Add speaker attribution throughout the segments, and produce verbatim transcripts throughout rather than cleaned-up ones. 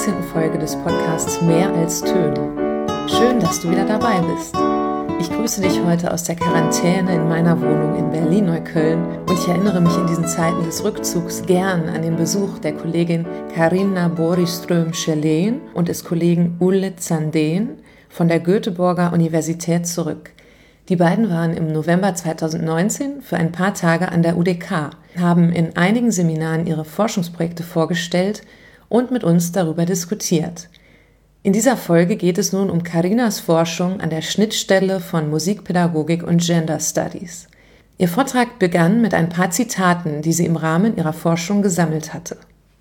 Speaker 1: sechzehnten Folge des Podcasts Mehr als Töne. Schön, dass du wieder dabei bist. Ich grüße dich heute aus der Quarantäne in meiner Wohnung in Berlin-Neukölln und ich erinnere mich in diesen Zeiten des Rückzugs gern an den Besuch der Kollegin Carina Borgström-Schellén und des Kollegen Ulle Zandén von der Göteborger Universität zurück. Die beiden waren im November zweitausendneunzehn für ein paar Tage an der U D K, haben in einigen Seminaren ihre Forschungsprojekte vorgestellt und mit uns darüber diskutiert. In dieser Folge geht es nun um Carinas Forschung an der Schnittstelle von Musikpädagogik und Gender Studies. Ihr Vortrag begann mit ein paar Zitaten, die sie im Rahmen ihrer Forschung gesammelt hatte.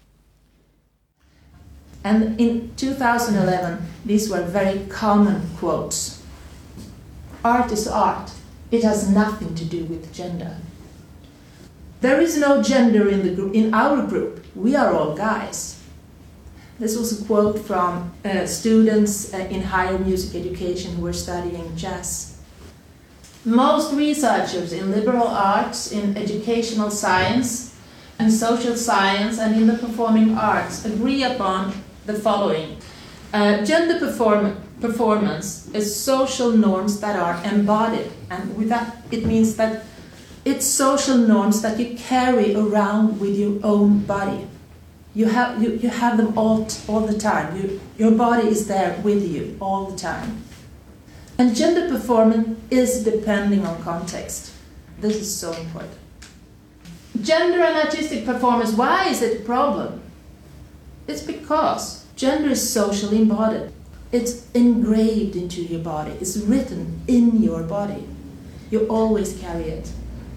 Speaker 2: And in two thousand eleven, these were very common quotes. Art is art. It has nothing to do with gender. There is no gender in the group, in our group. We are all guys. This was a quote from uh, students uh, in higher music education who were studying jazz. Most researchers in liberal arts, in educational science, and social science, and in the performing arts agree upon the following. Uh, gender perform- performance is social norms that are embodied, and with that it means that it's social norms that you carry around with your own body. You have you, you have them all all the time. You, your body is there with you all the time. And gender performance is depending on context. This is so important. Gender and artistic performance, why is it a problem? It's because gender is socially embodied. It's engraved into your body. It's written in your body. You always carry it.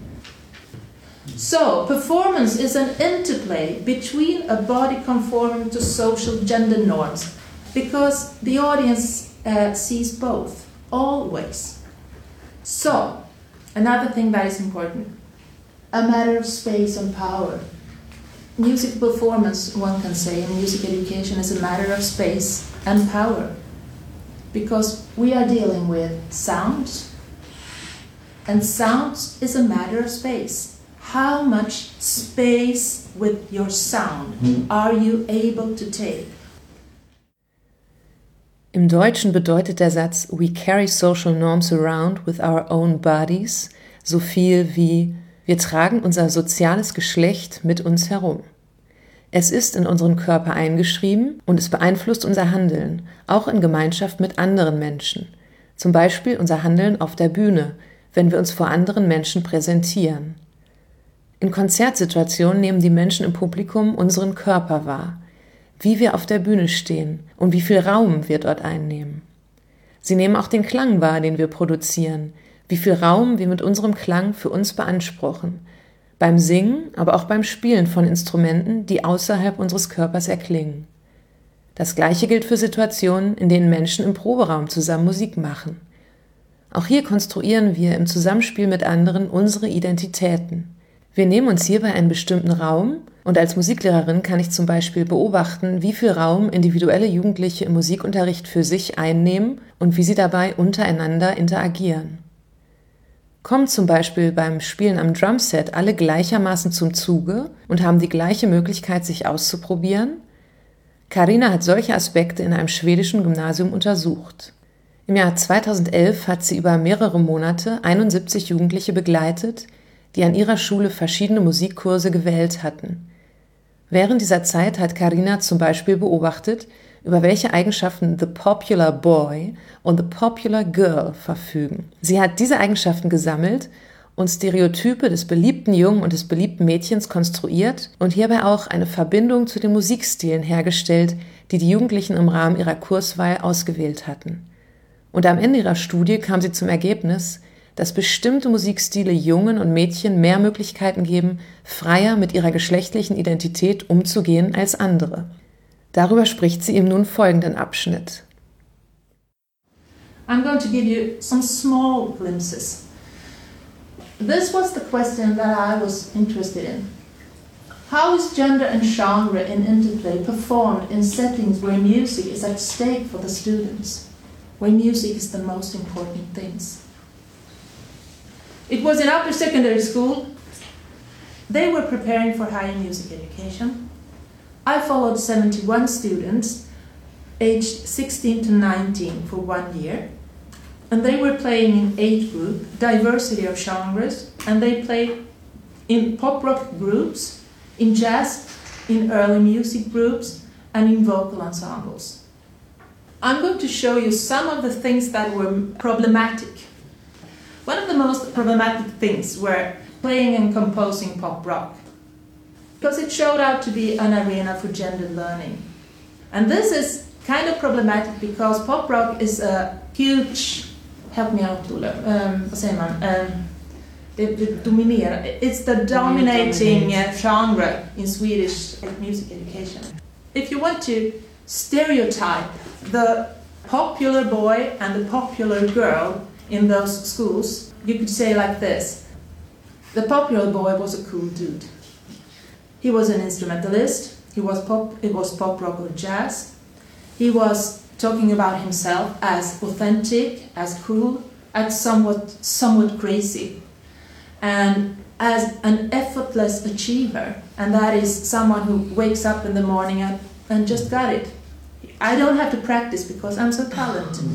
Speaker 2: So, performance is an interplay between a body conforming to social gender norms, because the audience uh, sees both, always. So, another thing that is important, a matter of space and power. Music performance, one can say, and music education is a matter of space and power, because we are dealing with sounds, and sounds is a matter of space. How much space with your sound are you able to take?
Speaker 1: Im Deutschen bedeutet der Satz "We carry social norms around with our own bodies" so viel wie "Wir tragen unser soziales Geschlecht mit uns herum". Es ist in unseren Körper eingeschrieben und es beeinflusst unser Handeln, auch in Gemeinschaft mit anderen Menschen. Zum Beispiel unser Handeln auf der Bühne, wenn wir uns vor anderen Menschen präsentieren. In Konzertsituationen nehmen die Menschen im Publikum unseren Körper wahr, wie wir auf der Bühne stehen und wie viel Raum wir dort einnehmen. Sie nehmen auch den Klang wahr, den wir produzieren, wie viel Raum wir mit unserem Klang für uns beanspruchen, beim Singen, aber auch beim Spielen von Instrumenten, die außerhalb unseres Körpers erklingen. Das Gleiche gilt für Situationen, in denen Menschen im Proberaum zusammen Musik machen. Auch hier konstruieren wir im Zusammenspiel mit anderen unsere Identitäten. Wir nehmen uns hierbei einen bestimmten Raum und als Musiklehrerin kann ich zum Beispiel beobachten, wie viel Raum individuelle Jugendliche im Musikunterricht für sich einnehmen und wie sie dabei untereinander interagieren. Kommen zum Beispiel beim Spielen am Drumset alle gleichermaßen zum Zuge und haben die gleiche Möglichkeit, sich auszuprobieren? Carina hat solche Aspekte in einem schwedischen Gymnasium untersucht. Im Jahr zweitausendelf hat sie über mehrere Monate einundsiebzig Jugendliche begleitet, die an ihrer Schule verschiedene Musikkurse gewählt hatten. Während dieser Zeit hat Carina zum Beispiel beobachtet, über welche Eigenschaften the popular boy und the popular girl verfügen. Sie hat diese Eigenschaften gesammelt und Stereotype des beliebten Jungen und des beliebten Mädchens konstruiert und hierbei auch eine Verbindung zu den Musikstilen hergestellt, die die Jugendlichen im Rahmen ihrer Kurswahl ausgewählt hatten. Und am Ende ihrer Studie kam sie zum Ergebnis, dass bestimmte Musikstile Jungen und Mädchen mehr Möglichkeiten geben, freier mit ihrer geschlechtlichen Identität umzugehen als andere. Darüber spricht sie im nun folgenden Abschnitt.
Speaker 2: I'm going to give you some small glimpses. This was the question that I was interested in. How is gender and genre in interplay performed in settings where music is at stake for the students, where music is the most important things? It was in upper secondary school. They were preparing for higher music education. I followed seventy-one students aged sixteen to nineteen for one year. And they were playing in age group, diversity of genres, and they played in pop rock groups, in jazz, in early music groups, and in vocal ensembles. I'm going to show you some of the things that were problematic. One of the most problematic things were playing and composing pop rock, because it showed out to be an arena for gendered learning. And this is kind of problematic because pop rock is a huge, help me out Ola, um, vad säger man? Um, det, det dominerar. It's the dominating uh, genre in Swedish music education. If you want to stereotype the popular boy and the popular girl in those schools, you could say like this. The popular boy was a cool dude. He was an instrumentalist. He was pop, it was pop rock or jazz. He was talking about himself as authentic, as cool, as somewhat, somewhat crazy, and as an effortless achiever. And that is someone who wakes up in the morning and, and just got it. I don't have to practice because I'm so talented.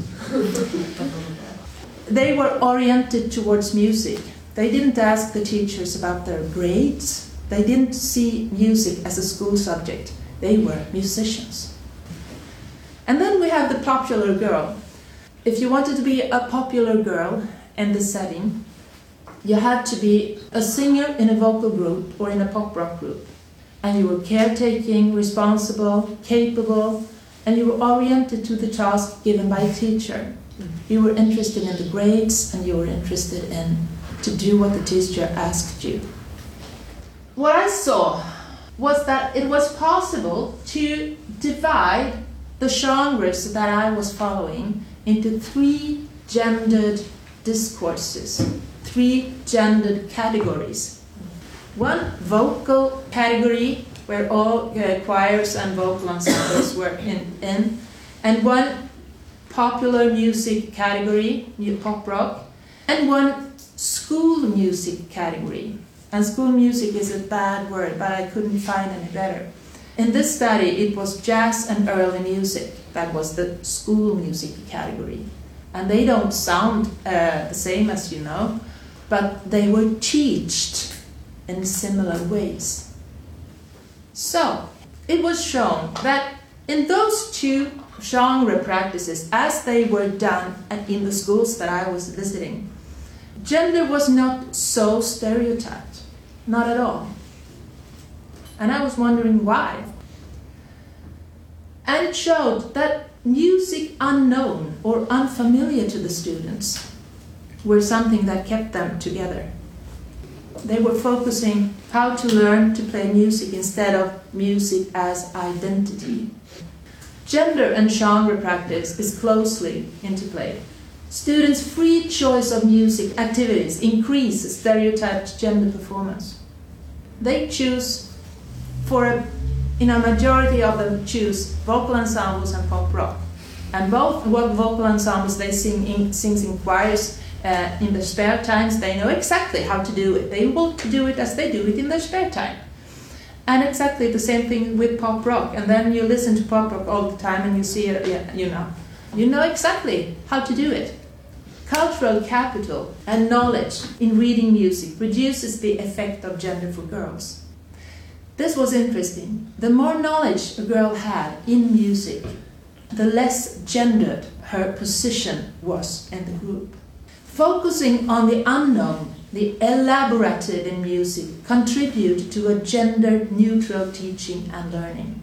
Speaker 2: They were oriented towards music. They didn't ask the teachers about their grades. They didn't see music as a school subject. They were musicians. And then we have the popular girl. If you wanted to be a popular girl in the setting, you had to be a singer in a vocal group or in a pop rock group. And you were caretaking, responsible, capable, and you were oriented to the task given by a teacher. You were interested in the grades and you were interested in to do what the teacher asked you. What I saw was that it was possible to divide the genres that I was following into three gendered discourses, three gendered categories. One vocal category where all uh, choirs and vocal ensembles were in, in, and one popular music category, pop rock, and one school music category. And school music is a bad word, but I couldn't find any better. In this study, it was jazz and early music. That was the school music category. And they don't sound uh, the same as you know, but they were taught in similar ways. So, it was shown that in those two genre practices, as they were done in the schools that I was visiting, gender was not so stereotyped, not at all. And I was wondering why. And it showed that music unknown or unfamiliar to the students were something that kept them together. They were focusing how to learn to play music instead of music as identity. Gender and genre practice is closely interplayed. Students' free choice of music activities increases stereotyped gender performance. They choose, for a, in a majority of them choose vocal ensembles and pop rock. And both vocal ensembles, they sing in, sings in choirs uh, in their spare times. They know exactly how to do it. They will do it as they do it in their spare time. And exactly the same thing with pop rock. And then you listen to pop rock all the time and you see it, yeah, you know. You know exactly how to do it. Cultural capital and knowledge in reading music reduces the effect of gender for girls. This was interesting. The more knowledge a girl had in music, the less gendered her position was in the group. Focusing on the unknown, the elaborated in music, contribute to a gender-neutral teaching and learning.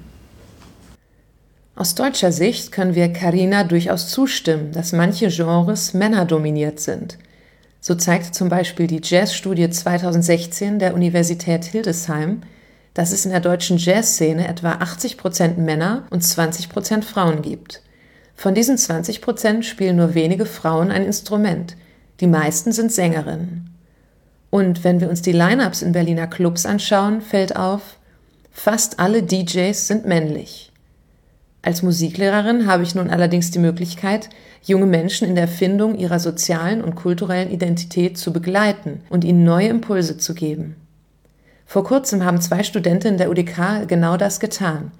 Speaker 1: Aus deutscher Sicht können wir Carina durchaus zustimmen, dass manche Genres männerdominiert sind. So zeigt zum Beispiel die Jazzstudie zweitausendsechzehn der Universität Hildesheim, dass es in der deutschen Jazzszene etwa achtzig Prozent Männer und zwanzig Prozent Frauen gibt. Von diesen zwanzig Prozent spielen nur wenige Frauen ein Instrument. Die meisten sind Sängerinnen. Und wenn wir uns die Line-Ups in Berliner Clubs anschauen, fällt auf, fast alle D Js sind männlich. Als Musiklehrerin habe ich nun allerdings die Möglichkeit, junge Menschen in der Findung ihrer sozialen und kulturellen Identität zu begleiten und ihnen neue Impulse zu geben. Vor kurzem haben zwei Studentinnen der U D K genau das getan.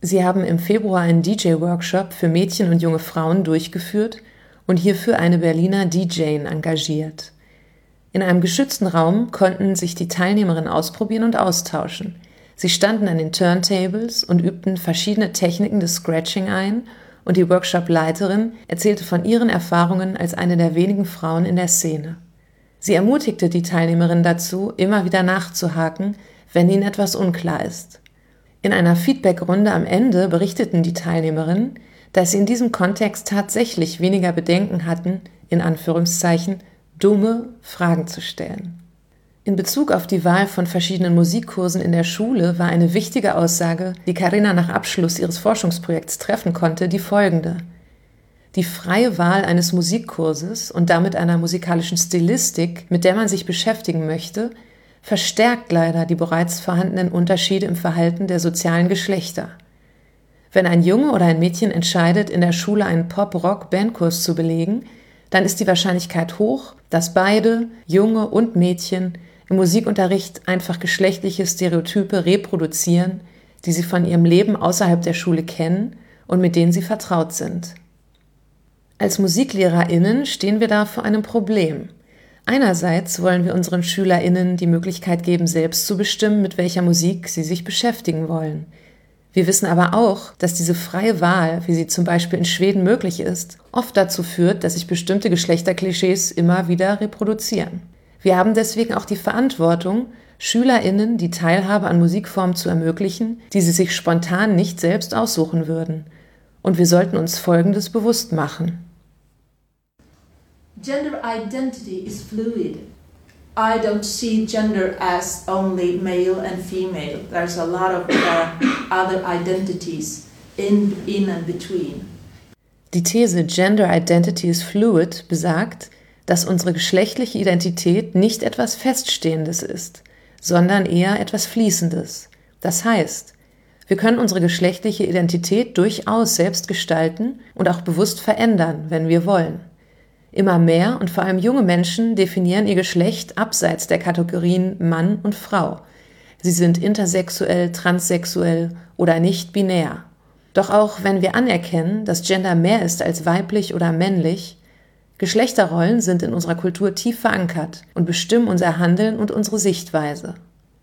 Speaker 1: Sie haben im Februar einen D J-Workshop für Mädchen und junge Frauen durchgeführt und hierfür eine Berliner D J engagiert. In einem geschützten Raum konnten sich die Teilnehmerinnen ausprobieren und austauschen. Sie standen an den Turntables und übten verschiedene Techniken des Scratching ein und die Workshop-Leiterin erzählte von ihren Erfahrungen als eine der wenigen Frauen in der Szene. Sie ermutigte die Teilnehmerinnen dazu, immer wieder nachzuhaken, wenn ihnen etwas unklar ist. In einer Feedback-Runde am Ende berichteten die Teilnehmerinnen, dass sie in diesem Kontext tatsächlich weniger Bedenken hatten, in Anführungszeichen, dumme Fragen zu stellen. In Bezug auf die Wahl von verschiedenen Musikkursen in der Schule war eine wichtige Aussage, die Carina nach Abschluss ihres Forschungsprojekts treffen konnte, die folgende: Die freie Wahl eines Musikkurses und damit einer musikalischen Stilistik, mit der man sich beschäftigen möchte, verstärkt leider die bereits vorhandenen Unterschiede im Verhalten der sozialen Geschlechter. Wenn ein Junge oder ein Mädchen entscheidet, in der Schule einen Pop-Rock-Bandkurs zu belegen, dann ist die Wahrscheinlichkeit hoch, dass beide, Junge und Mädchen, im Musikunterricht einfach geschlechtliche Stereotype reproduzieren, die sie von ihrem Leben außerhalb der Schule kennen und mit denen sie vertraut sind. Als MusiklehrerInnen stehen wir da vor einem Problem. Einerseits wollen wir unseren SchülerInnen die Möglichkeit geben, selbst zu bestimmen, mit welcher Musik sie sich beschäftigen wollen. Wir wissen aber auch, dass diese freie Wahl, wie sie zum Beispiel in Schweden möglich ist, oft dazu führt, dass sich bestimmte Geschlechterklischees immer wieder reproduzieren. Wir haben deswegen auch die Verantwortung, SchülerInnen die Teilhabe an Musikformen zu ermöglichen, die sie sich spontan nicht selbst aussuchen würden. Und wir sollten uns Folgendes bewusst machen.
Speaker 2: Gender identity is fluid. I don't see gender as only male and female. There's a lot of uh, other identities in, in and between.
Speaker 1: Die These Gender Identity is Fluid besagt, dass unsere geschlechtliche Identität nicht etwas Feststehendes ist, sondern eher etwas Fließendes. Das heißt, wir können unsere geschlechtliche Identität durchaus selbst gestalten und auch bewusst verändern, wenn wir wollen. Immer mehr und vor allem junge Menschen definieren ihr Geschlecht abseits der Kategorien Mann und Frau. Sie sind intersexuell, transsexuell oder nicht binär. Doch auch wenn wir anerkennen, dass Gender mehr ist als weiblich oder männlich, Geschlechterrollen sind in unserer Kultur tief verankert und bestimmen unser Handeln und unsere Sichtweise.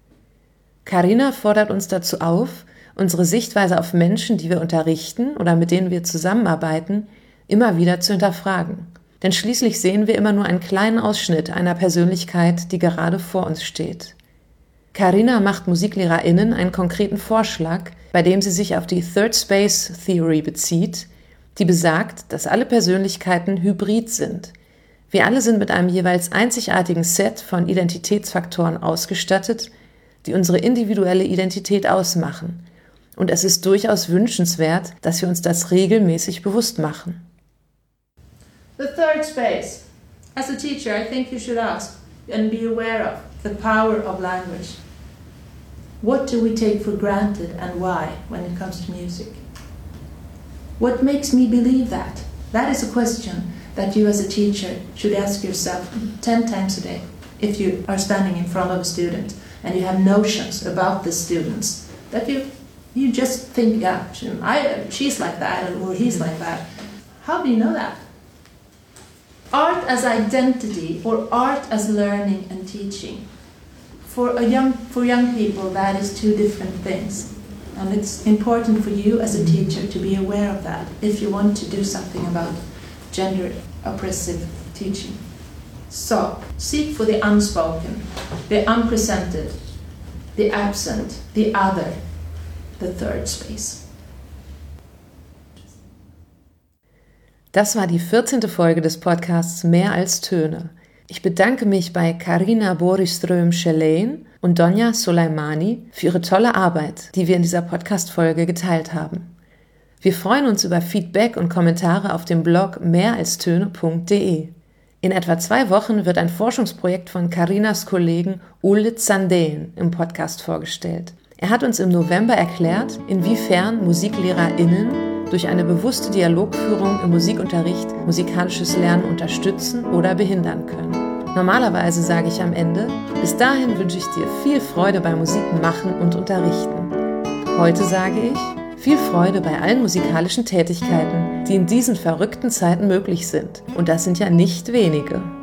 Speaker 1: Carina fordert uns dazu auf, unsere Sichtweise auf Menschen, die wir unterrichten oder mit denen wir zusammenarbeiten, immer wieder zu hinterfragen. Denn schließlich sehen wir immer nur einen kleinen Ausschnitt einer Persönlichkeit, die gerade vor uns steht. Carina macht MusiklehrerInnen einen konkreten Vorschlag, bei dem sie sich auf die Third Space Theory bezieht, die besagt, dass alle Persönlichkeiten hybrid sind. Wir alle sind mit einem jeweils einzigartigen Set von Identitätsfaktoren ausgestattet, die unsere individuelle Identität ausmachen. Und es ist durchaus wünschenswert, dass wir uns das regelmäßig bewusst machen.
Speaker 2: The third space. As a teacher, I think you should ask and be aware of the power of language. What do we take for granted and why when it comes to music? What makes me believe that? That is a question that you as a teacher should ask yourself ten times a day. If you are standing in front of a student and you have notions about the students, that you you just think, yeah, I, she's like that or he's like that. How do you know that? Art as identity or art as learning and teaching. For a young for young people, that is two different things. And it's important for you as a teacher to be aware of that if you want to do something about gender oppressive teaching. So, seek for the unspoken, the unpresented, the absent, the other, the third space.
Speaker 1: Das war die vierzehnte Folge des Podcasts Mehr als Töne. Ich bedanke mich bei Carina Borgström-Schelein und Donja Soleimani für ihre tolle Arbeit, die wir in dieser Podcast-Folge geteilt haben. Wir freuen uns über Feedback und Kommentare auf dem Blog mehralstöne punkt de. In etwa zwei Wochen wird ein Forschungsprojekt von Carinas Kollegen Ulle Zandeen im Podcast vorgestellt. Er hat uns im November erklärt, inwiefern MusiklehrerInnen durch eine bewusste Dialogführung im Musikunterricht musikalisches Lernen unterstützen oder behindern können. Normalerweise sage ich am Ende, bis dahin wünsche ich dir viel Freude beim Musikmachen und Unterrichten. Heute sage ich, Viel Freude bei allen musikalischen Tätigkeiten, die in diesen verrückten Zeiten möglich sind. Und das sind ja nicht wenige.